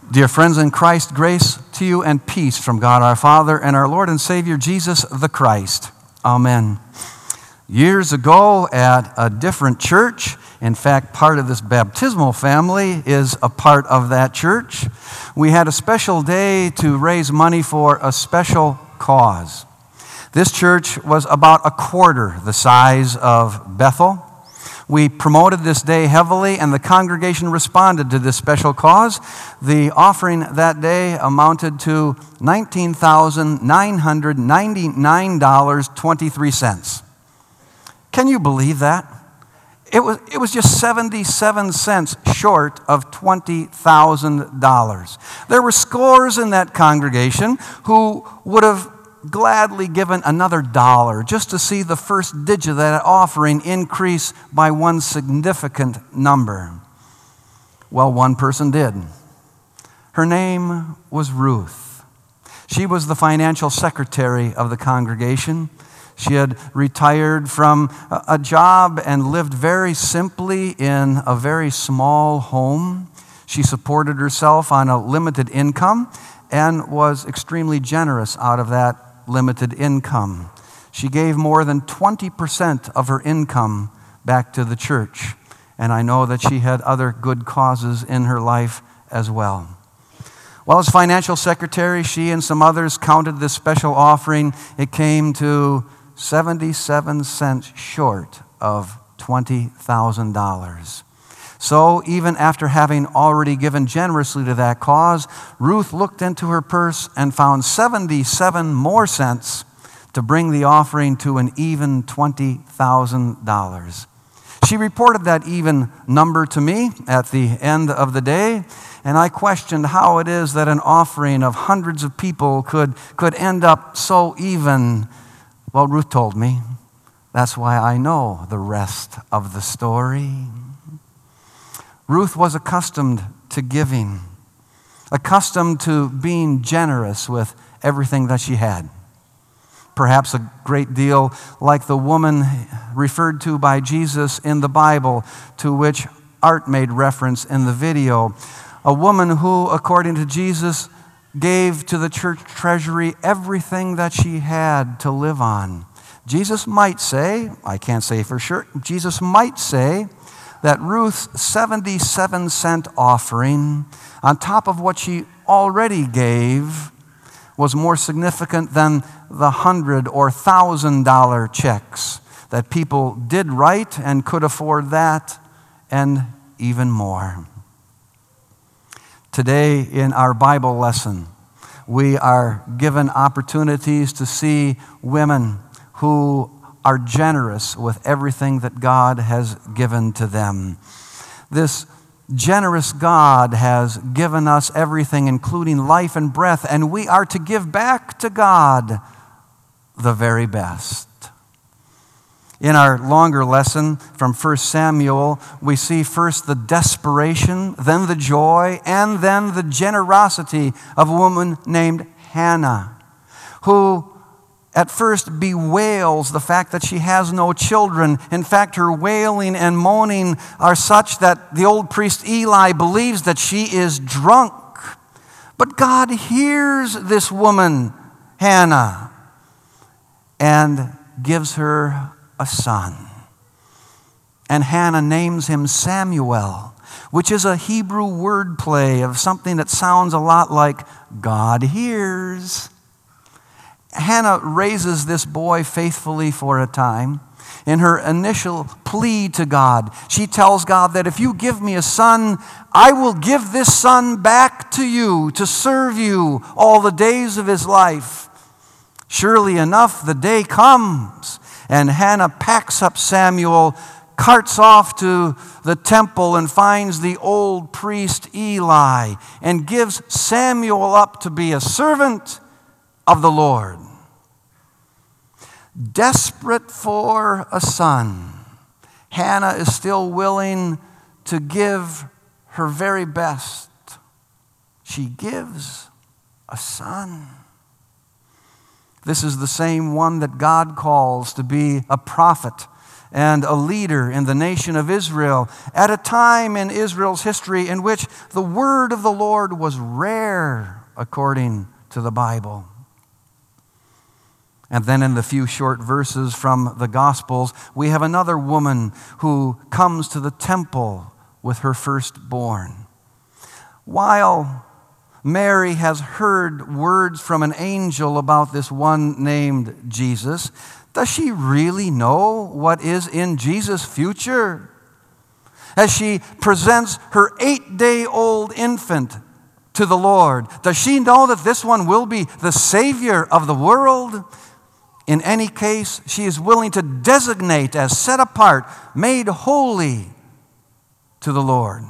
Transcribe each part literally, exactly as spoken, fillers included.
Dear friends in Christ, grace to you and peace from God our Father and our Lord and Savior Jesus the Christ. Amen. Years ago at a different church, in fact, part of this baptismal family is a part of that church, we had a special day to raise money for a special cause. This church was about a quarter the size of Bethel. We promoted this day heavily, and the congregation responded to this special cause. The offering that day amounted to nineteen thousand nine hundred ninety-nine dollars and twenty-three cents. Can you believe that? It was, it was just seventy-seven cents short of twenty thousand dollars. There were scores in that congregation who would have gladly given another dollar just to see the first digit of that offering increase by one significant number. Well, one person did. Her name was Ruth. She was the financial secretary of the congregation. She had retired from a job and lived very simply in a very small home. She supported herself on a limited income and was extremely generous out of that limited income. She gave more than twenty percent of her income back to the church, and I know that she had other good causes in her life as well. Well, as financial secretary, she and some others counted this special offering. It came to seventy-seven cents short of twenty thousand dollars. So even after having already given generously to that cause, Ruth looked into her purse and found seventy-seven more cents to bring the offering to an even twenty thousand dollars. She reported that even number to me at the end of the day, and I questioned how it is that an offering of hundreds of people could, could end up so even. Well, Ruth told me. That's why I know the rest of the story. Ruth was accustomed to giving, accustomed to being generous with everything that she had. Perhaps a great deal like the woman referred to by Jesus in the Bible, to which Art made reference in the video. A woman who, according to Jesus, gave to the church treasury everything that she had to live on. Jesus might say, I can't say for sure, Jesus might say that Ruth's seventy-seven cent offering, on top of what she already gave, was more significant than the hundred or thousand dollar checks that people did write and could afford that and even more. Today in our Bible lesson, we are given opportunities to see women who are generous with everything that God has given to them. This generous God has given us everything, including life and breath, and we are to give back to God the very best. In our longer lesson from First Samuel, we see first the desperation, then the joy, and then the generosity of a woman named Hannah, who at first bewails the fact that she has no children. In fact, her wailing and moaning are such that the old priest Eli believes that she is drunk. But God hears this woman, Hannah, and gives her a son. And Hannah names him Samuel, which is a Hebrew word play of something that sounds a lot like God hears. Hannah raises this boy faithfully for a time. In her initial plea to God, she tells God that if you give me a son, I will give this son back to you to serve you all the days of his life. Surely enough, the day comes, and Hannah packs up Samuel, carts off to the temple and finds the old priest Eli and gives Samuel up to be a servant of the Lord. Desperate for a son, Hannah is still willing to give her very best. She gives a son. This is the same one that God calls to be a prophet and a leader in the nation of Israel at a time in Israel's history in which the word of the Lord was rare, according to the Bible. And then in the few short verses from the Gospels, we have another woman who comes to the temple with her firstborn. While Mary has heard words from an angel about this one named Jesus, does she really know what is in Jesus' future? As she presents her eight-day-old infant to the Lord, does she know that this one will be the Savior of the world? In any case, she is willing to designate as set apart, made holy to the Lord.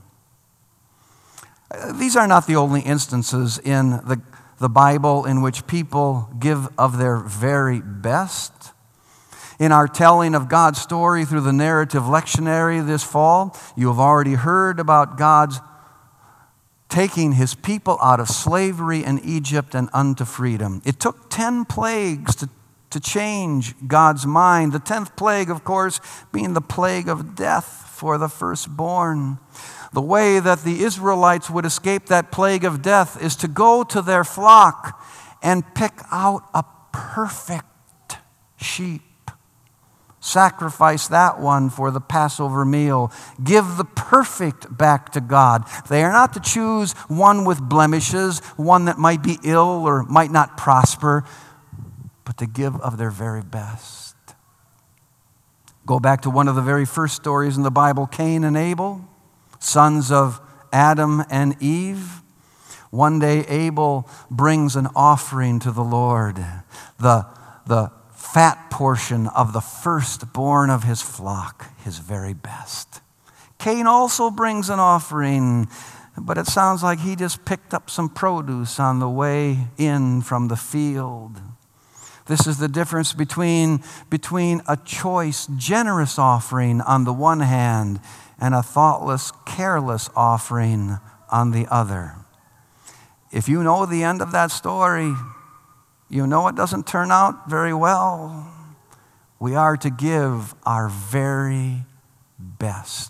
These are not the only instances in the, the Bible in which people give of their very best. In our telling of God's story through the narrative lectionary this fall, you have already heard about God's taking his people out of slavery in Egypt and unto freedom. It took ten plagues to, to change God's mind. The tenth plague, of course, being the plague of death for the firstborn. The way that the Israelites would escape that plague of death is to go to their flock and pick out a perfect sheep. Sacrifice that one for the Passover meal. Give the perfect back to God. They are not to choose one with blemishes, one that might be ill or might not prosper, but to give of their very best. Go back to one of the very first stories in the Bible, Cain and Abel, sons of Adam and Eve. One day Abel brings an offering to the Lord, the, the fat portion of the firstborn of his flock, his very best. Cain also brings an offering, but it sounds like he just picked up some produce on the way in from the field. This is the difference between, between a choice, generous offering on the one hand and a thoughtless, careless offering on the other. If you know the end of that story, you know it doesn't turn out very well. We are to give our very best.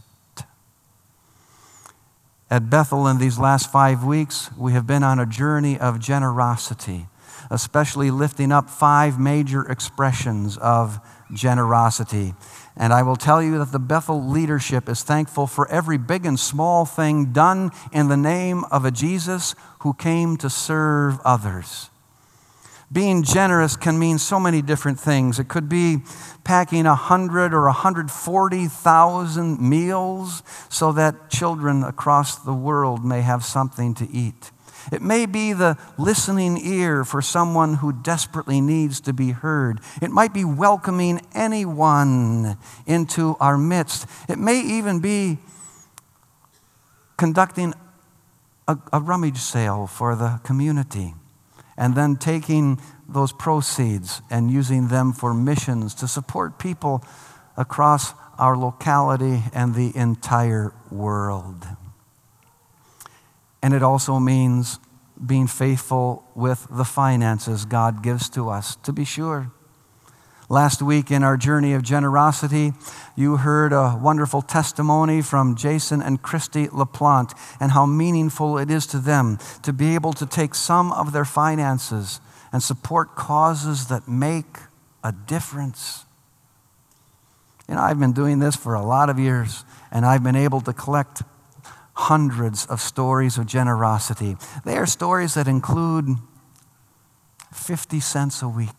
At Bethel in these last five weeks, we have been on a journey of generosity, especially lifting up five major expressions of generosity. And I will tell you that the Bethel leadership is thankful for every big and small thing done in the name of a Jesus who came to serve others. Being generous can mean so many different things. It could be packing a hundred or a hundred forty thousand meals so that children across the world may have something to eat. It may be the listening ear for someone who desperately needs to be heard. It might be welcoming anyone into our midst. It may even be conducting a, a rummage sale for the community and then taking those proceeds and using them for missions to support people across our locality and the entire world. And it also means being faithful with the finances God gives to us, to be sure. Last week in our journey of generosity, you heard a wonderful testimony from Jason and Christy LaPlante and how meaningful it is to them to be able to take some of their finances and support causes that make a difference. You know, I've been doing this for a lot of years, and I've been able to collect hundreds of stories of generosity. They are stories that include fifty cents a week.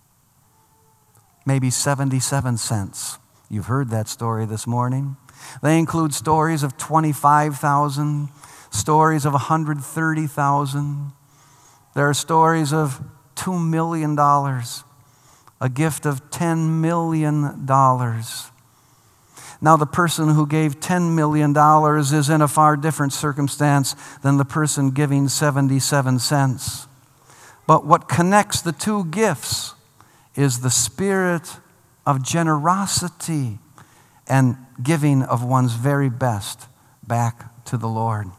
Maybe seventy-seven cents. You've heard that story this morning. They include stories of twenty-five thousand, stories of one hundred thirty thousand. There are stories of two million dollars, a gift of ten million dollars. Now, the person who gave ten million dollars is in a far different circumstance than the person giving seventy-seven cents. But what connects the two gifts is the spirit of generosity and giving of one's very best back to the Lord.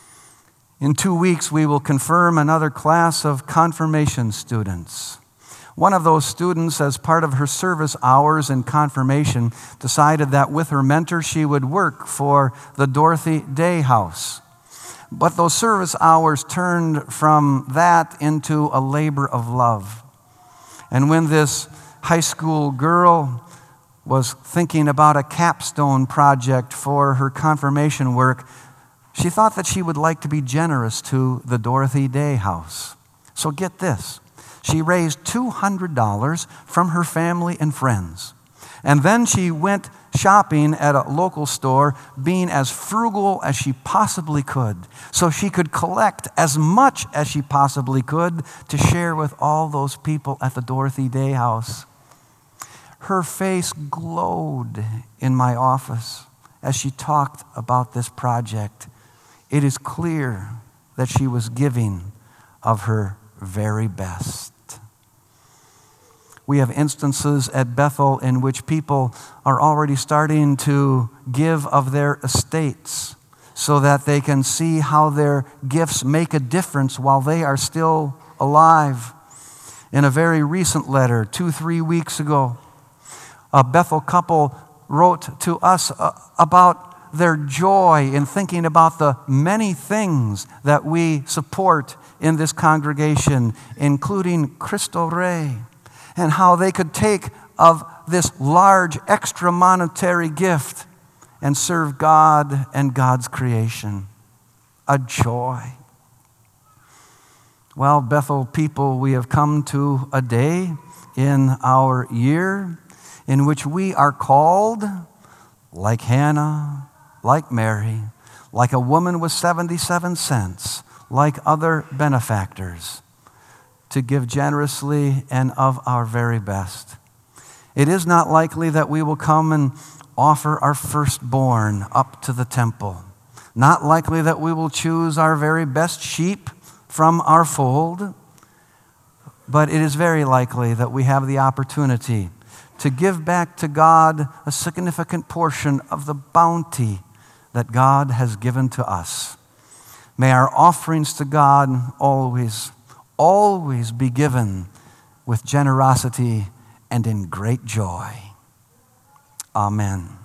In two weeks, we will confirm another class of confirmation students. One of those students, as part of her service hours in confirmation, decided that with her mentor she would work for the Dorothy Day House. But those service hours turned from that into a labor of love. And when this high school girl was thinking about a capstone project for her confirmation work, she thought that she would like to be generous to the Dorothy Day House. So get this. She raised two hundred dollars from her family and friends. And then she went shopping at a local store, being as frugal as she possibly could, so she could collect as much as she possibly could to share with all those people at the Dorothy Day House. Her face glowed in my office as she talked about this project. It is clear that she was giving of her very best. We have instances at Bethel in which people are already starting to give of their estates so that they can see how their gifts make a difference while they are still alive. In a very recent letter, two, three weeks ago, a Bethel couple wrote to us about their joy in thinking about the many things that we support in this congregation, including Cristo Rey, and how they could take of this large extra monetary gift and serve God and God's creation. A joy. Well, Bethel people, we have come to a day in our year in which we are called, like Hannah, like Mary, like a woman with seventy-seven cents, like other benefactors, to give generously and of our very best. It is not likely that we will come and offer our firstborn up to the temple. Not likely that we will choose our very best sheep from our fold. But it is very likely that we have the opportunity to give back to God a significant portion of the bounty that God has given to us. May our offerings to God always always be given with generosity and in great joy. Amen.